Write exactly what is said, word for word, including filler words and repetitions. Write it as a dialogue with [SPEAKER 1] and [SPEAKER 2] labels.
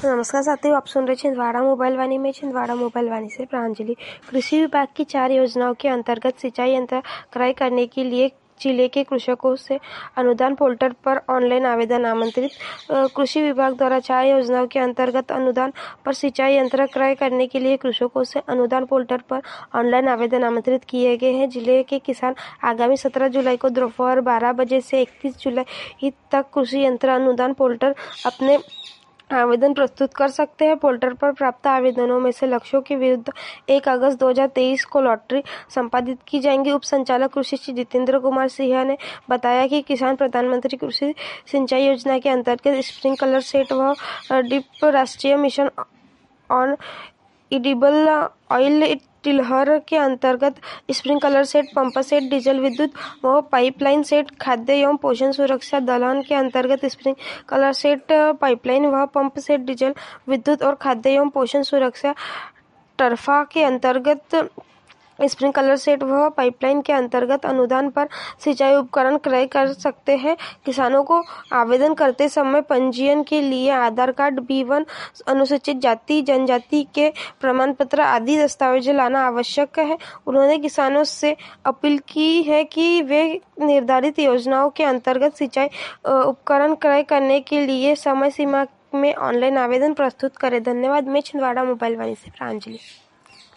[SPEAKER 1] नमस्कार साथियों, आप सुन रहे छिंदवाड़ा मोबाइल वाणी में। छिंदवाड़ा मोबाइल वाणी से प्रांजलि। कृषि विभाग की चार योजनाओं के अंतर्गत सिंचाई यंत्र क्रय करने के लिए जिले के कृषकों से अनुदान पोर्टल पर ऑनलाइन आवेदन आमंत्रित। कृषि विभाग द्वारा चार योजनाओं के अंतर्गत अनुदान पर सिंचाई यंत्र क्रय करने के लिए कृषकों से अनुदान पोर्टल पर ऑनलाइन आवेदन आमंत्रित किए गए हैं। जिले के किसान आगामी सत्रह जुलाई को दोपहर बारह बजे से इकतीस जुलाई तक कृषि यंत्र अनुदान पोर्टल अपने आवेदन प्रस्तुत कर सकते हैं। पोर्टल पर प्राप्त आवेदनों में से लक्ष्यों के विरुद्ध एक अगस्त दो हज़ार तेईस को लॉटरी संपादित की जाएंगी। उप संचालक कृषि श्री जितेंद्र कुमार सिंह ने बताया कि किसान प्रधानमंत्री कृषि सिंचाई योजना के अंतर्गत स्प्रिंकलर सेट व ड्रिप राष्ट्रीय मिशन ऑन एडिबल ऑयल टिलहर के अंतर्गत sprinkler set, pump set, diesel विद्युत व पाइपलाइन सेट, खाद्य एवं पोषण सुरक्षा दलहन के अंतर्गत स्प्रिंकलर सेट, पाइपलाइन व पंप सेट, डीजल विद्युत और खाद्य एवं पोषण सुरक्षा टर्फा के अंतर्गत स्प्रिंकलर सेट व पाइपलाइन के अंतर्गत अनुदान पर सिंचाई उपकरण क्रय कर सकते हैं। किसानों को आवेदन करते समय पंजीयन के लिए आधार कार्ड, बी वन, अनुसूचित जाति जनजाति के प्रमाण पत्र आदि दस्तावेज लाना आवश्यक है। उन्होंने किसानों से अपील की है कि वे निर्धारित योजनाओं के अंतर्गत सिंचाई उपकरण क्रय करने के लिए समय सीमा में ऑनलाइन आवेदन प्रस्तुत करें। धन्यवाद। मैं छिंदवाड़ा मोबाइल वाणी से प्रांजलि।